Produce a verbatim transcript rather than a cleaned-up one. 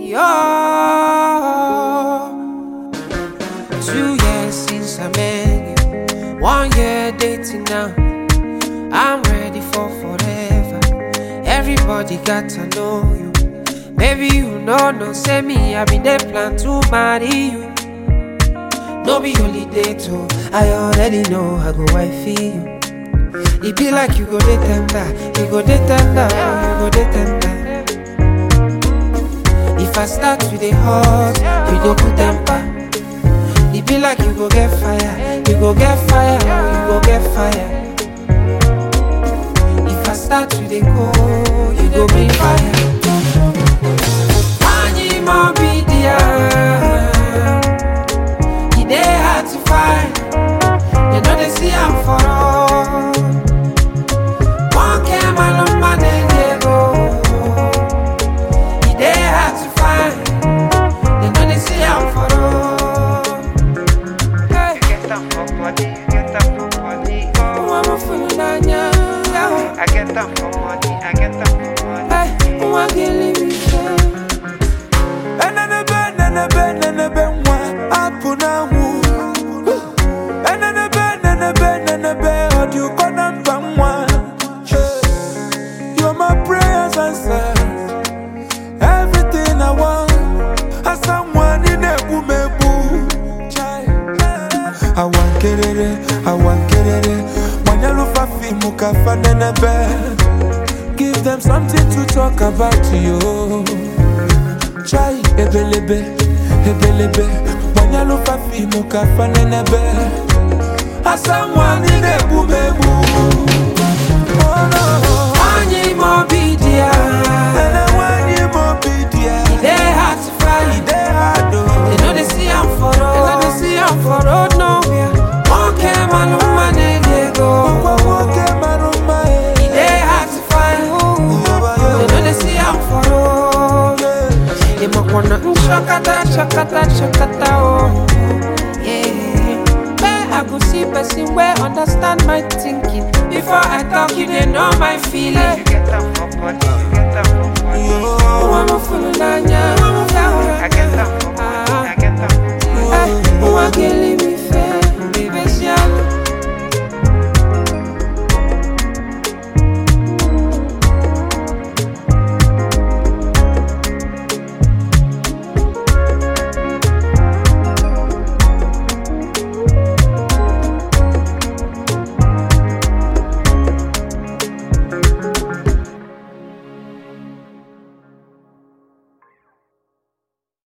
Yo, two years since I met you, one year dating now. I'm ready for forever. Everybody got to know you. Baby, you know, no say me. I been there plan to marry you. No be holiday too. I already know I go wifey you. It be like you go dey tender, you go dey tender, you go dey tender. If I start with a hot, you go put temper. It be like you go get fire, you go get fire, you go get fire. If I start with a cold, you go bring fire. Anyi mo be there, it dey hard to find. You know they see I'm for all. One came along my day go. It dey hard to find. You know they see I'm for all. Hey. You get them for body, you get them for body. Oh, I'm a fool on ya. I get them for money, I get them for money. Hey, oh, I can't leave you. And then a bed, and a bed, and a bed, one up on a woo. And then a bed, and a bed, and a bed, or you got number one. You're my prayers answered. Everything I want, as someone in a woman boo. I want get it, I want get it. When you look for fee, muka fan and a bed. Give them something to talk about you. Try ebelebe, ebelebe. When you look for fee, muka fan and a bed. As someone in a woman boo. Oh no. Anyi mo be there, And I want you more be there. it dey hard to find. They hard They though. know they see I'm for road. They know they see I'm for road nowhere. One came along my day go. It dey hard to find. They know they see I'm for road. They might wanna mm, shakata, shakata, shakata, oh yeah. Where I go see person where understand my thinking. Before I talk, you they know my feeling. You get them for body, you get them for body. Oh, I'm a fool on ya. I get them for money, I get them for money. Oh, I can't